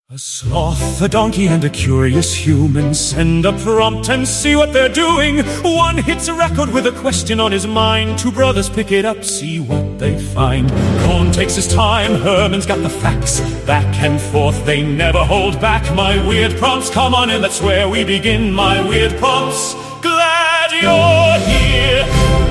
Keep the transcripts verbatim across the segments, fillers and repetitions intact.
A sloth, a donkey, and a curious human send a prompt and see what they're doing. One hits a record with a question on his mind. Two brothers pick it up, see what they find. Cohn takes his time, Herman's got the facts. Back and forth, they never hold back. My weird prompts, come on in, that's where we begin. My weird prompts, glad you're here.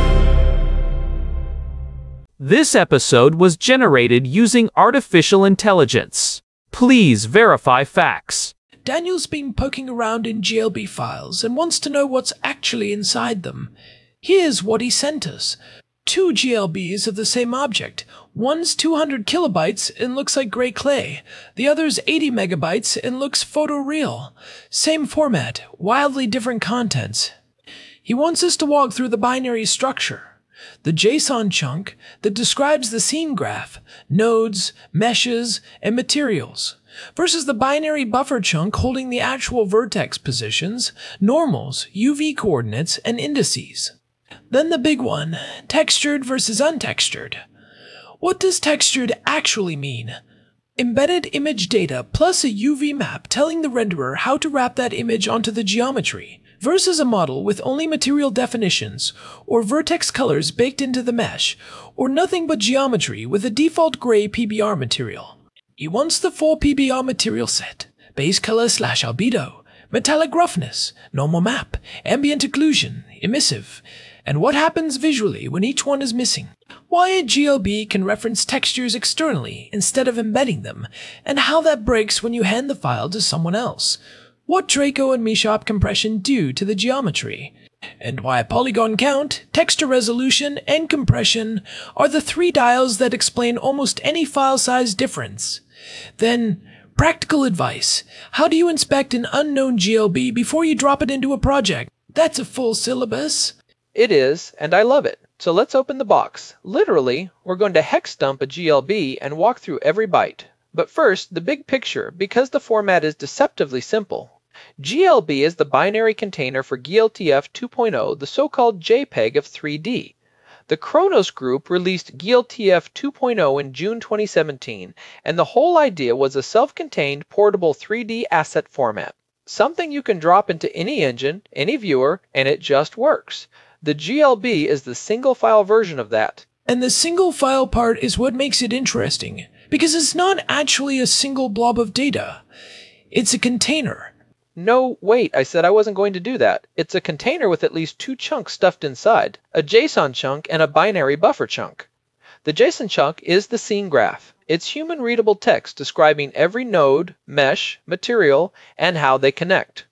This episode was generated using artificial intelligence. Please verify facts. Daniel's been poking around in G L B files and wants to know what's actually inside them. Here's what he sent us. Two G L Bs of the same object. One's two hundred kilobytes and looks like gray clay. The other's eighty megabytes and looks photoreal. Same format, wildly different contents. He wants us to walk through the binary structure. The JSON chunk that describes the scene graph, nodes, meshes, and materials, versus the binary buffer chunk holding the actual vertex positions, normals, U V coordinates, and indices. Then the big one, textured versus untextured. What does textured actually mean? Embedded image data plus a U V map telling the renderer how to wrap that image onto the geometry, versus a model with only material definitions, or vertex colors baked into the mesh, or nothing but geometry with a default gray P B R material. He wants the full P B R material set, base color slash albedo, metallic roughness, normal map, ambient occlusion, emissive, and what happens visually when each one is missing. Why a G L B can reference textures externally instead of embedding them, and how that breaks when you hand the file to someone else. What Draco and Meshop compression do to the geometry, and why polygon count, texture resolution, and compression are the three dials that explain almost any file size difference. Then, practical advice. How do you inspect an unknown G L B before you drop it into a project? That's a full syllabus. It is, and I love it. So let's open the box. Literally, we're going to hex dump a G L B and walk through every byte. But first, the big picture, because the format is deceptively simple. G L B is the binary container for G L T F two point oh, the so-called JPEG of three D. The Khronos Group released G L T F two point oh in June twenty seventeen, and the whole idea was a self-contained portable three D asset format. Something you can drop into any engine, any viewer, and it just works. The G L B is the single-file version of that. And the single file part is what makes it interesting, because it's not actually a single blob of data. It's a container. No, wait, I said I wasn't going to do that. It's a container with at least two chunks stuffed inside, a JSON chunk and a binary buffer chunk. The JSON chunk is the scene graph. It's human-readable text describing every node, mesh, material, and how they connect.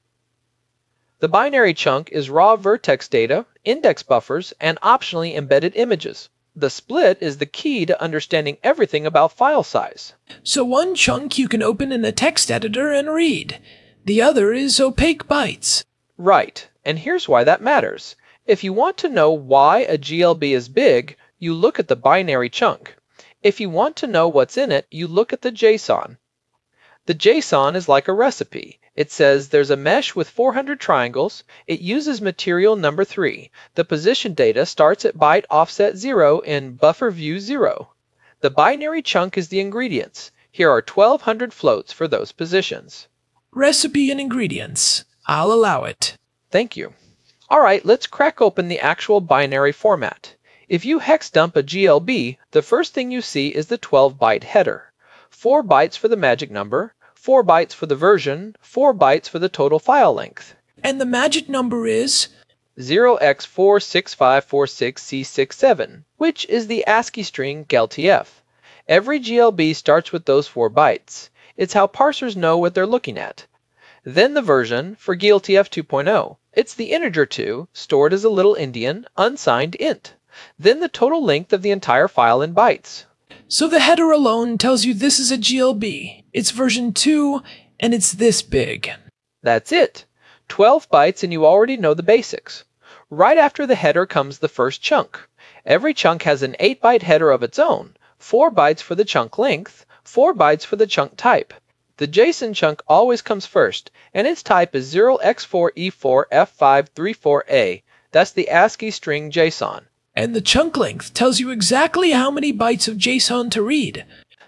The binary chunk is raw vertex data, index buffers, and optionally embedded images. The split is the key to understanding everything about file size. So one chunk you can open in a text editor and read. The other is opaque bytes. Right, and here's why that matters. If you want to know why a G L B is big, you look at the binary chunk. If you want to know what's in it, you look at the JSON. The JSON is like a recipe. It says there's a mesh with four hundred triangles. It uses material number three. The position data starts at byte offset zero in buffer view zero. The binary chunk is the ingredients. Here are twelve hundred floats for those positions. Recipe and ingredients. I'll allow it. Thank you. Alright, let's crack open the actual binary format. If you hex dump a G L B, the first thing you see is the twelve byte header. four bytes for the magic number, four bytes for the version, four bytes for the total file length. And the magic number is zero x four six five four six C six seven, which is the ASCII string G L T F. Every G L B starts with those four bytes. It's how parsers know what they're looking at. Then the version for G L T F two point oh. It's the integer two, stored as a little Indian, unsigned int. Then the total length of the entire file in bytes. So the header alone tells you this is a G L B. It's version two, and it's this big. That's it. twelve bytes and you already know the basics. Right after the header comes the first chunk. Every chunk has an eight byte header of its own, four bytes for the chunk length, four bytes for the chunk type. The JSON chunk always comes first, and its type is zero x four e four f five three four a. That's the ASCII string JSON. And the chunk length tells you exactly how many bytes of JSON to read.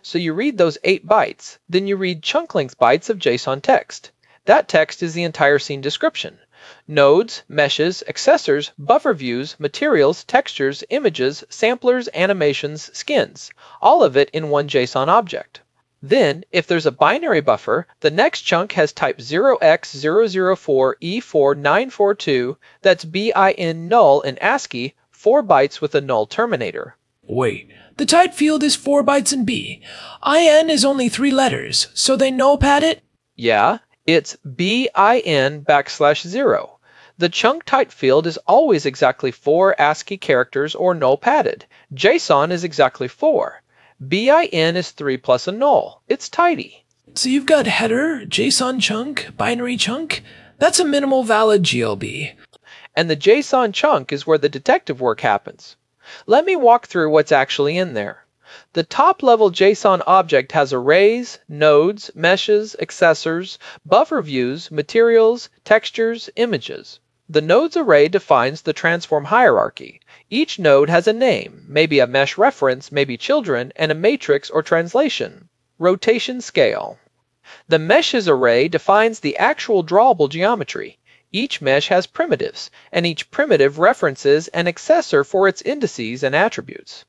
So you read those eight bytes, then you read chunk length bytes of JSON text. That text is the entire scene description. Nodes, meshes, accessors, buffer views, materials, textures, images, samplers, animations, skins. All of it in one JSON object. Then, if there's a binary buffer, the next chunk has type zero x zero zero four E four nine four two, that's bin null in ASCII, four bytes with a null terminator. Wait, the type field is four bytes in B. In is only three letters, so they nullpad it? Yeah, it's bin backslash zero. The chunk type field is always exactly four ASCII characters or null padded. JSON is exactly four. bin is three plus a null. It's tidy. So you've got header, JSON chunk, binary chunk. That's a minimal valid G L B. And the JSON chunk is where the detective work happens. Let me walk through what's actually in there. The top-level JSON object has arrays, nodes, meshes, accessors, buffer views, materials, textures, images. The nodes array defines the transform hierarchy. Each node has a name, maybe a mesh reference, maybe children, and a matrix or translation. Rotation scale. The meshes array defines the actual drawable geometry. Each mesh has primitives, and each primitive references an accessor for its indices and attributes.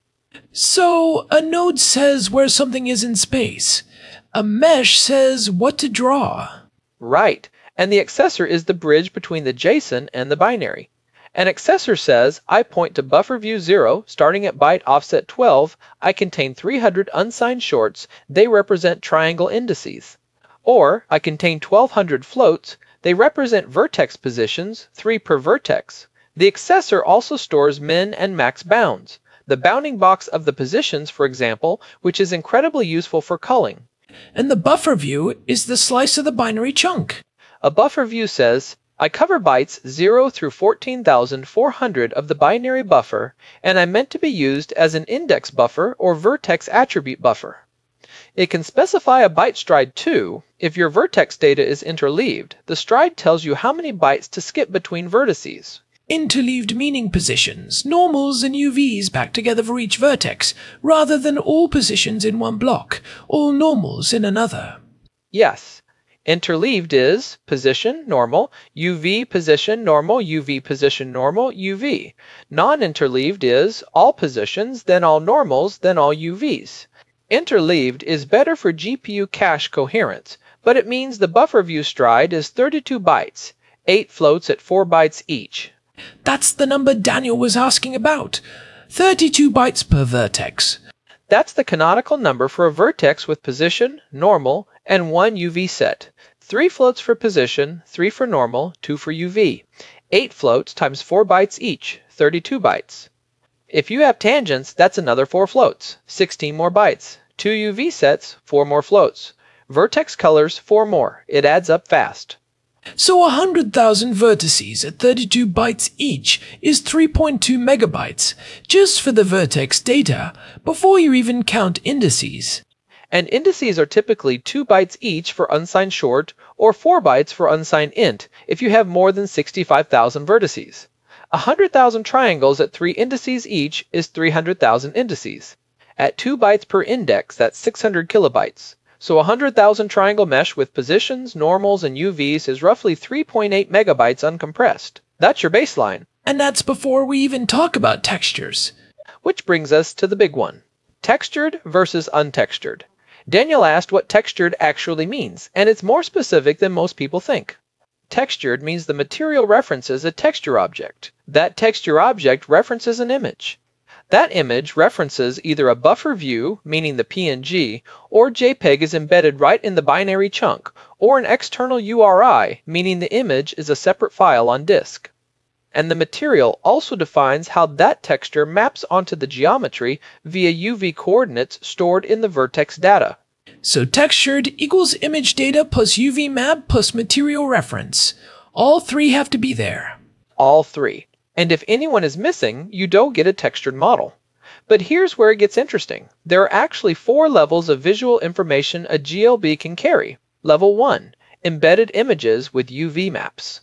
So, a node says where something is in space. A mesh says what to draw. Right, and the accessor is the bridge between the JSON and the binary. An accessor says, I point to buffer view zero, starting at byte offset twelve, I contain three hundred unsigned shorts, they represent triangle indices. Or, I contain twelve hundred floats, they represent vertex positions, three per vertex. The accessor also stores min and max bounds. The bounding box of the positions, for example, which is incredibly useful for culling. And the buffer view is the slice of the binary chunk. A buffer view says, I cover bytes zero through fourteen thousand four hundred of the binary buffer, and I'm meant to be used as an index buffer or vertex attribute buffer. It can specify a byte stride too. If your vertex data is interleaved, the stride tells you how many bytes to skip between vertices. Interleaved meaning positions, normals and U Vs back together for each vertex, rather than all positions in one block, all normals in another. Yes. Interleaved is position, normal, U V, position, normal, U V, position, normal, U V. Non-interleaved is all positions, then all normals, then all U Vs. Interleaved is better for G P U cache coherence, but it means the buffer view stride is thirty-two bytes, eight floats at four bytes each. That's the number Daniel was asking about. thirty-two bytes per vertex. That's the canonical number for a vertex with position, normal, and one U V set. Three floats for position, three for normal, two for U V. Eight floats times four bytes each, thirty-two bytes. If you have tangents, that's another four floats, sixteen more bytes. Two U V sets, four more floats. Vertex colors, four more. It adds up fast. So one hundred thousand vertices at thirty-two bytes each is three point two megabytes, just for the vertex data, before you even count indices. And indices are typically two bytes each for unsigned short, or four bytes for unsigned int, if you have more than sixty-five thousand vertices. one hundred thousand triangles at three indices each is three hundred thousand indices. At two bytes per index, that's six hundred kilobytes. So one hundred thousand triangle mesh with positions, normals, and U Vs is roughly three point eight megabytes uncompressed. That's your baseline. And that's before we even talk about textures. Which brings us to the big one. Textured versus untextured. Daniel asked what textured actually means, and it's more specific than most people think. Textured means the material references a texture object. That texture object references an image. That image references either a buffer view, meaning the P N G, or JPEG is embedded right in the binary chunk, or an external U R I, meaning the image is a separate file on disk. And the material also defines how that texture maps onto the geometry via U V coordinates stored in the vertex data. So textured equals image data plus U V map plus material reference. All three have to be there. All three. And if anyone is missing, you don't get a textured model. But here's where it gets interesting. There are actually four levels of visual information a G L B can carry. Level one, embedded images with U V maps.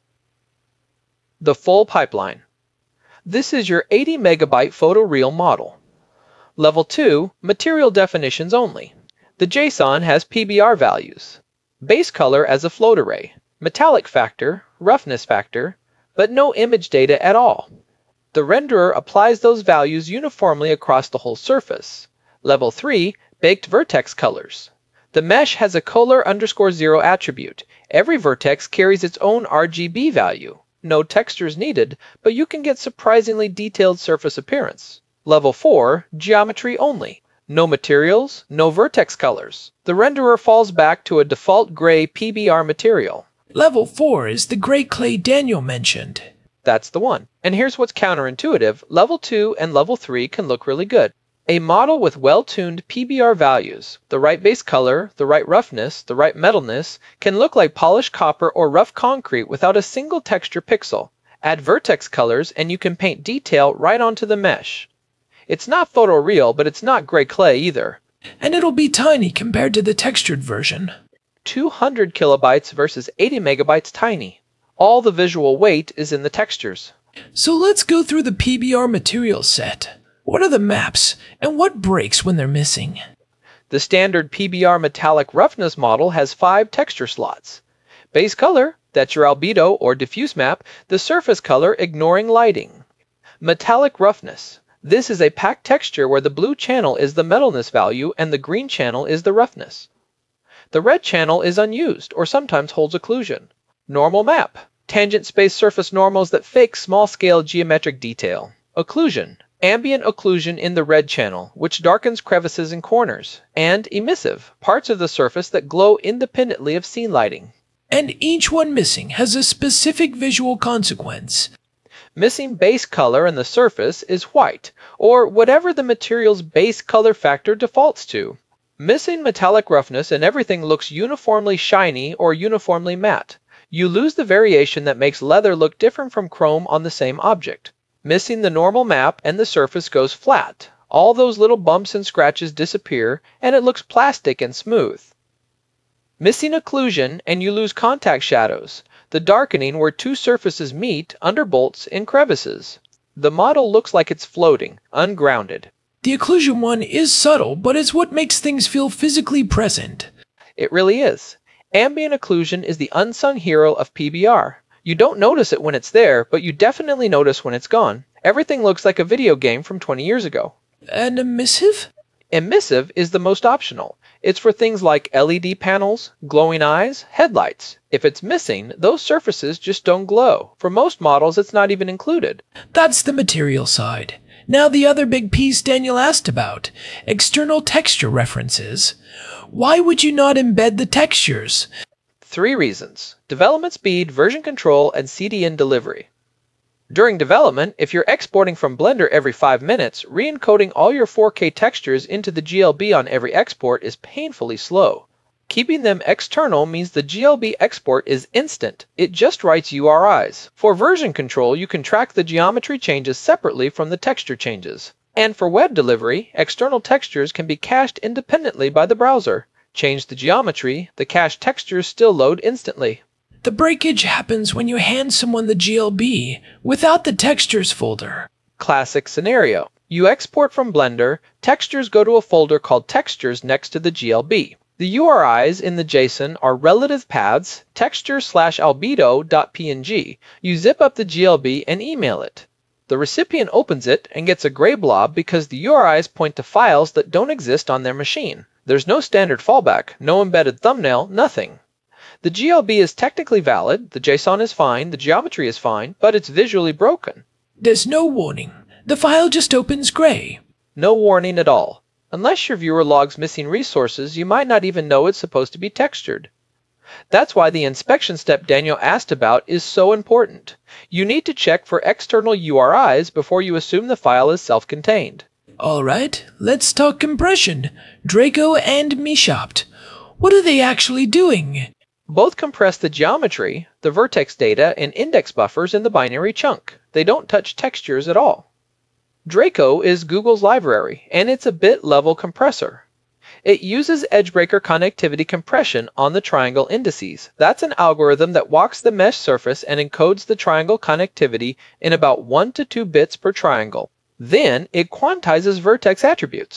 The full pipeline. This is your eighty megabyte photoreal model. Level two, material definitions only. The JSON has P B R values, base color as a float array, metallic factor, roughness factor, but no image data at all. The renderer applies those values uniformly across the whole surface. Level three, baked vertex colors. The mesh has a color underscore zero attribute. Every vertex carries its own R G B value. No textures needed, but you can get surprisingly detailed surface appearance. Level four, geometry only. No materials, no vertex colors. The renderer falls back to a default gray P B R material. Level four is the gray clay Daniel mentioned. That's the one. And here's what's counterintuitive. Level two and Level three can look really good. A model with well-tuned P B R values, the right base color, the right roughness, the right metalness, can look like polished copper or rough concrete without a single texture pixel. Add vertex colors and you can paint detail right onto the mesh. It's not photoreal, but it's not gray clay either. And it'll be tiny compared to the textured version. two hundred kilobytes versus eighty megabytes tiny. All the visual weight is in the textures. So let's go through the P B R material set. What are the maps, and what breaks when they're missing? The standard P B R metallic roughness model has five texture slots. Base color, that's your albedo or diffuse map, the surface color ignoring lighting. Metallic roughness. This is a packed texture where the blue channel is the metalness value and the green channel is the roughness. The red channel is unused or sometimes holds occlusion. Normal map. Tangent space surface normals that fake small-scale geometric detail. Occlusion. Ambient occlusion in the red channel, which darkens crevices and corners. And emissive. Parts of the surface that glow independently of scene lighting. And each one missing has a specific visual consequence. Missing base color in the surface is white, or whatever the material's base color factor defaults to. Missing metallic roughness and everything looks uniformly shiny or uniformly matte. You lose the variation that makes leather look different from chrome on the same object. Missing the normal map and the surface goes flat. All those little bumps and scratches disappear and it looks plastic and smooth. Missing occlusion and you lose contact shadows, the darkening where two surfaces meet under bolts in crevices. The model looks like it's floating, ungrounded. The occlusion one is subtle, but it's what makes things feel physically present. It really is. Ambient occlusion is the unsung hero of P B R. You don't notice it when it's there, but you definitely notice when it's gone. Everything looks like a video game from twenty years ago. And emissive? Emissive is the most optional. It's for things like L E D panels, glowing eyes, headlights. If it's missing, those surfaces just don't glow. For most models, it's not even included. That's the material side. Now the other big piece Daniel asked about, external texture references. Why would you not embed the textures? Three reasons: development speed, version control, and C D N delivery. During development, if you're exporting from Blender every five minutes, re-encoding all your four K textures into the G L B on every export is painfully slow. Keeping them external means the G L B export is instant. It just writes U R Is. For version control, you can track the geometry changes separately from the texture changes. And for web delivery, external textures can be cached independently by the browser. Change the geometry, the cached textures still load instantly. The breakage happens when you hand someone the G L B without the textures folder. Classic scenario. You export from Blender, textures go to a folder called textures next to the G L B. The U R Is in the JSON are relative paths, texture slash albedo.png. You zip up the G L B and email it. The recipient opens it and gets a gray blob because the U R Is point to files that don't exist on their machine. There's no standard fallback, no embedded thumbnail, nothing. The G L B is technically valid, the JSON is fine, the geometry is fine, but it's visually broken. There's no warning. The file just opens gray. No warning at all. Unless your viewer logs missing resources, you might not even know it's supposed to be textured. That's why the inspection step Daniel asked about is so important. You need to check for external U R Is before you assume the file is self-contained. Alright, let's talk compression. Draco and Mishopt. What are they actually doing? Both compress the geometry, the vertex data, and index buffers in the binary chunk. They don't touch textures at all. Draco is Google's library, and it's a bit level compressor. It uses edgebreaker connectivity compression on the triangle indices. That's an algorithm that walks the mesh surface and encodes the triangle connectivity in about one to two bits per triangle. Then it quantizes vertex attributes.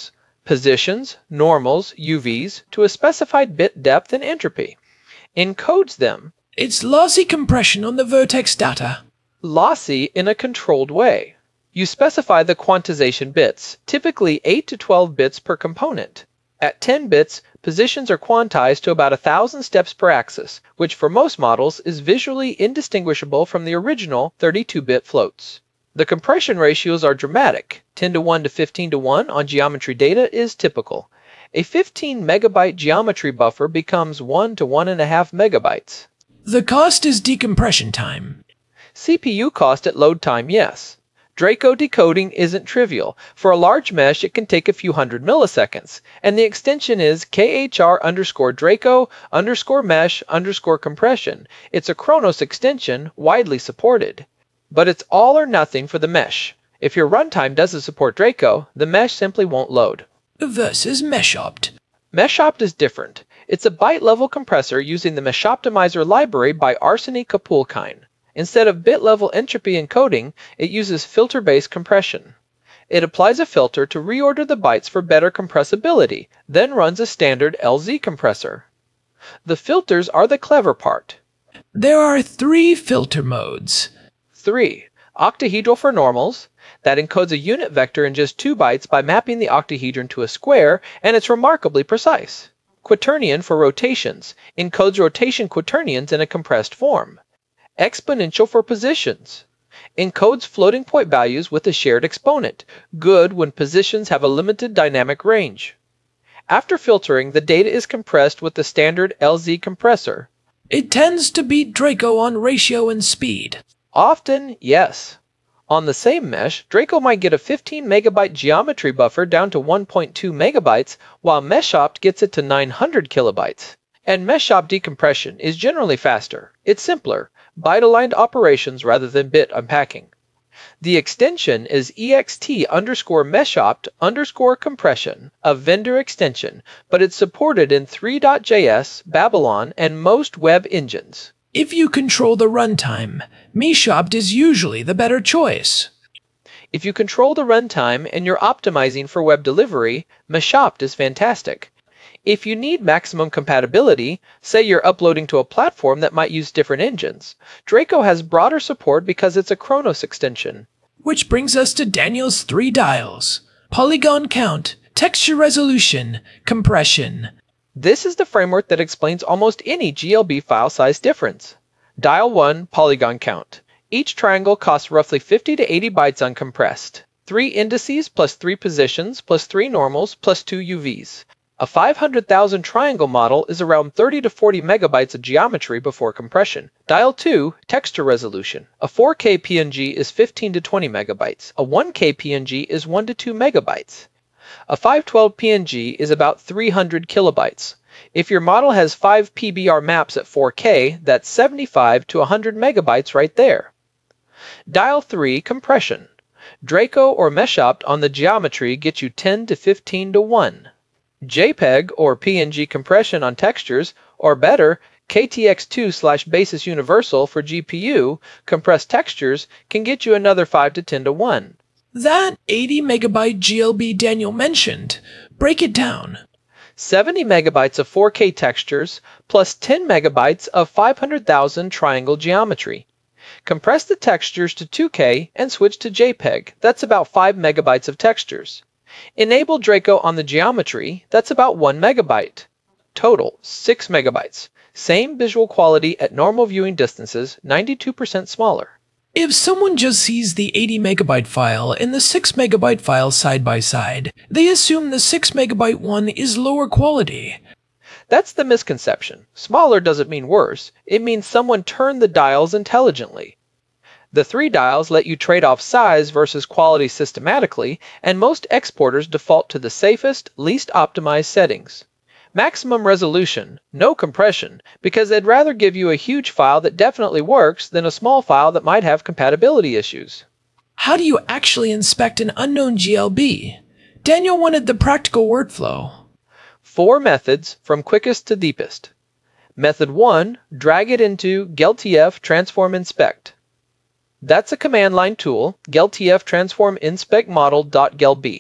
positions, normals, U Vs to a specified bit depth and entropy, encodes them. It's lossy compression on the vertex data. Lossy in a controlled way. You specify the quantization bits, typically eight to twelve bits per component. At ten bits, positions are quantized to about one thousand steps per axis, which for most models is visually indistinguishable from the original thirty-two bit floats. The compression ratios are dramatic. ten to one to fifteen to one on geometry data is typical. A fifteen megabyte geometry buffer becomes one to one point five megabytes. The cost is decompression time. C P U cost at load time, yes. Draco decoding isn't trivial. For a large mesh, it can take a few hundred milliseconds, and the extension is K H R underscore Draco underscore mesh underscore compression. It's a Khronos extension, widely supported. But it's all or nothing for the mesh. If your runtime doesn't support Draco, the mesh simply won't load. Versus Meshopt. Meshopt is different. It's a byte-level compressor using the Meshoptimizer library by Arseny Kapulkine. Instead of bit-level entropy encoding, it uses filter-based compression. It applies a filter to reorder the bytes for better compressibility, then runs a standard L Z compressor. The filters are the clever part. There are three filter modes. three. Octahedral for normals. That encodes a unit vector in just two bytes by mapping the octahedron to a square, and it's remarkably precise. Quaternion for rotations. Encodes rotation quaternions in a compressed form. Exponential for positions. Encodes floating point values with a shared exponent, good when positions have a limited dynamic range. After filtering, the data is compressed with the standard L Z compressor. It tends to beat Draco on ratio and speed. Often, yes. On the same mesh, Draco might get a fifteen megabyte geometry buffer down to one point two megabytes, while Meshopt gets it to nine hundred kilobytes. And Meshopt decompression is generally faster. It's simpler. Byte-aligned operations rather than bit unpacking. The extension is ext underscore meshopt underscore compression, a vendor extension, but it's supported in three dot J S, Babylon, and most web engines. If you control the runtime, Meshopt is usually the better choice. If you control the runtime and you're optimizing for web delivery, Meshopt is fantastic. If you need maximum compatibility, say you're uploading to a platform that might use different engines, Draco has broader support because it's a Khronos extension. Which brings us to Daniel's three dials: polygon count, texture resolution, compression. This is the framework that explains almost any G L B file size difference. Dial one, polygon count. Each triangle costs roughly fifty to eighty bytes uncompressed. Three indices plus three positions plus three normals plus two U Vs. A five hundred thousand triangle model is around thirty to forty megabytes of geometry before compression. Dial two, texture resolution. A four K P N G is fifteen to twenty megabytes. A one K P N G is one to two megabytes. A five twelve P N G is about three hundred kilobytes. If your model has five P B R maps at four K, that's seventy-five to one hundred megabytes right there. Dial three, compression. Draco or Meshopt on the geometry gets you ten to fifteen to one. JPEG or P N G compression on textures, or better, K T X two slash Basis Universal for G P U, compressed textures, can get you another five to ten to one. That eighty megabyte G L B Daniel mentioned, break it down. seventy megabytes of four K textures, plus ten megabytes of five hundred thousand triangle geometry. Compress the textures to two K and switch to JPEG, that's about five megabytes of textures. Enable Draco on the geometry, that's about one megabyte. Total, six megabytes. Same visual quality at normal viewing distances, ninety-two percent smaller. If someone just sees the eighty megabyte file and the six megabyte file side by side, they assume the six megabyte one is lower quality. That's the misconception. Smaller doesn't mean worse. It means someone turned the dials intelligently. The three dials let you trade off size versus quality systematically, and most exporters default to the safest, least optimized settings. Maximum resolution, no compression, because they'd rather give you a huge file that definitely works than a small file that might have compatibility issues. How do you actually inspect an unknown G L B? Daniel wanted the practical workflow. Four methods from quickest to deepest. Method one, drag it into GelTF Transform Inspect. That's a command line tool, GelTF Transform Inspect Model.gelb.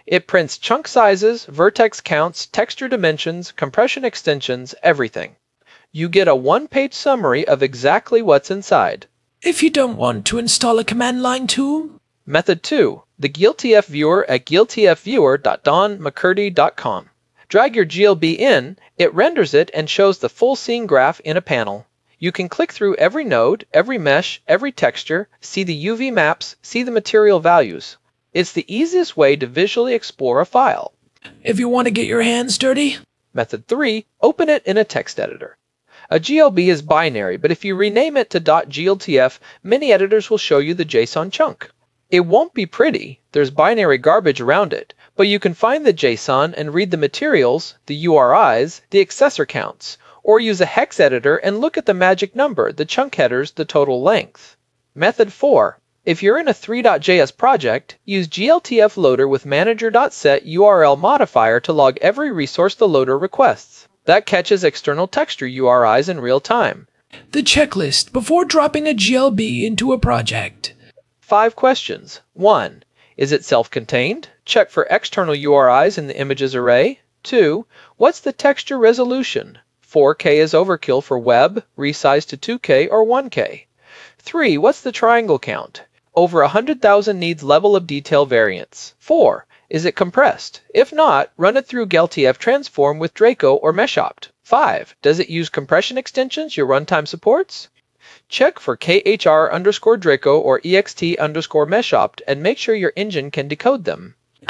It prints chunk sizes, vertex counts, texture dimensions, compression extensions, everything. You get a one-page summary of exactly what's inside. If you don't want to install a command line tool? Method two. The GealTF viewer at gealtfviewer dot don mccurdy dot com. Drag your G L B in, it renders it and shows the full scene graph in a panel. You can click through every node, every mesh, every texture, see the U V maps, see the material values. It's the easiest way to visually explore a file. If you want to get your hands dirty? Method three. Open it in a text editor. A G L B is binary, but if you rename it to .gltf, many editors will show you the JSON chunk. It won't be pretty, there's binary garbage around it, but you can find the JSON and read the materials, the U R Is, the accessor counts, or use a hex editor and look at the magic number, the chunk headers, the total length. Method four. If you're in a three dot J S project, use GLTF loader with manager.set U R L modifier to log every resource the loader requests. That catches external texture U R Is in real time. The checklist before dropping a G L B into a project. Five questions. one. Is it self-contained? Check for external U R Is in the images array. two. What's the texture resolution? four K is overkill for web, resize to two K or one K. three. What's the triangle count? Over one hundred thousand needs level of detail variance. four. Is it compressed? If not, run it through GealTF transform with Draco or Meshopt. five. Does it use compression extensions your runtime supports? Check for K H R underscore Draco or E X T underscore Meshopt and make sure your engine can decode them.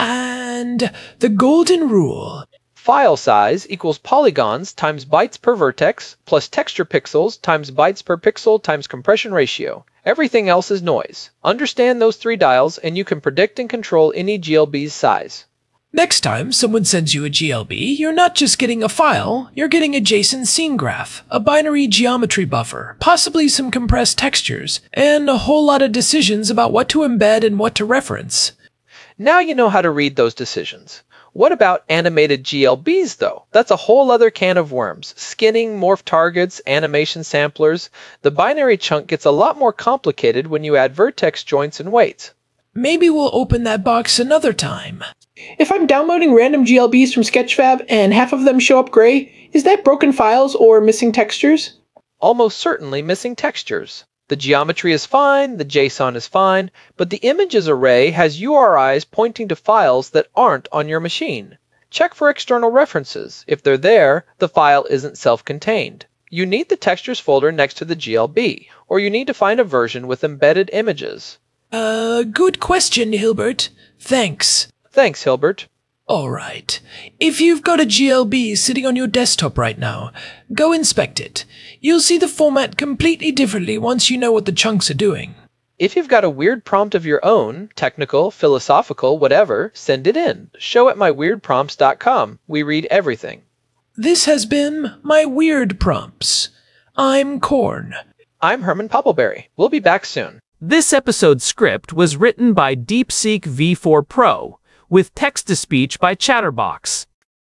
And the golden rule. File size equals polygons times bytes per vertex plus texture pixels times bytes per pixel times compression ratio. Everything else is noise. Understand those three dials and you can predict and control any G L B's size. Next time someone sends you a G L B, you're not just getting a file, you're getting a JSON scene graph, a binary geometry buffer, possibly some compressed textures, and a whole lot of decisions about what to embed and what to reference. Now you know how to read those decisions. What about animated G L Bs though? That's a whole other can of worms. Skinning, morph targets, animation samplers. The binary chunk gets a lot more complicated when you add vertex joints and weights. Maybe we'll open that box another time. If I'm downloading random G L Bs from Sketchfab and half of them show up gray, is that broken files or missing textures? Almost certainly missing textures. The geometry is fine, the JSON is fine, but the images array has U R Is pointing to files that aren't on your machine. Check for external references. If they're there, the file isn't self-contained. You need the textures folder next to the G L B, or you need to find a version with embedded images. Uh, good question, Hilbert. Thanks. Thanks, Hilbert. Alright. If you've got a G L B sitting on your desktop right now, go inspect it. You'll see the format completely differently once you know what the chunks are doing. If you've got a weird prompt of your own, technical, philosophical, whatever, send it in. Show at my weird prompts dot com. We read everything. This has been My Weird Prompts. I'm Korn. I'm Herman Poppleberry. We'll be back soon. This episode's script was written by DeepSeek V four Pro, with text-to-speech by Chatterbox.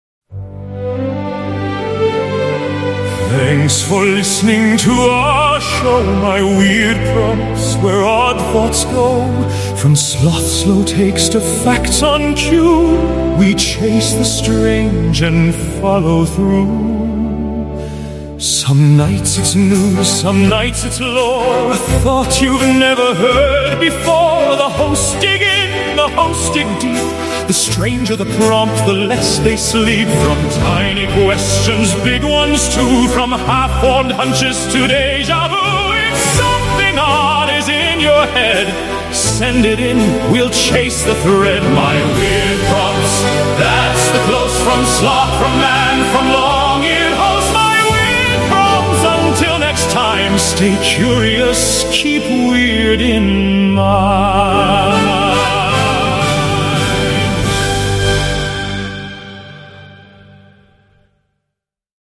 Thanks for listening to our show, My Weird Prompts, where odd thoughts go. From sloth slow takes to facts on cue, we chase the strange and follow through. Some nights it's news, some nights it's lore, a thought you've never heard before. The hosts dig in, the hosts dig deep. The stranger the prompt, the less they sleep. From tiny questions, big ones too. From half-formed hunches to deja vu. If something odd is in your head, send it in, we'll chase the thread. My Weird Prompts, that's the close from sloth, from man, from long-eared host. My Weird Prompts, until next time, stay curious, keep weird in mind.